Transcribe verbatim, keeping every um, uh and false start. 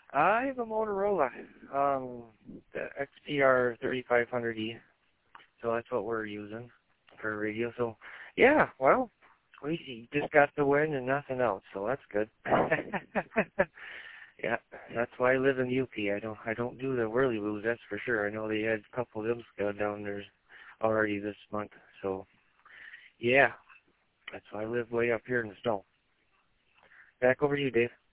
I have a Motorola, um, the X T R thirty-five hundred E, so that's what we're using for radio. So, yeah, well, we just got the win and nothing else, so that's good. Yeah, that's why I live in U P. I don't, I don't do the whirly-woos, that's for sure. I know they had a couple of them go down there already this month, so yeah, that's why I live way up here in the snow. Back over to you, Dave.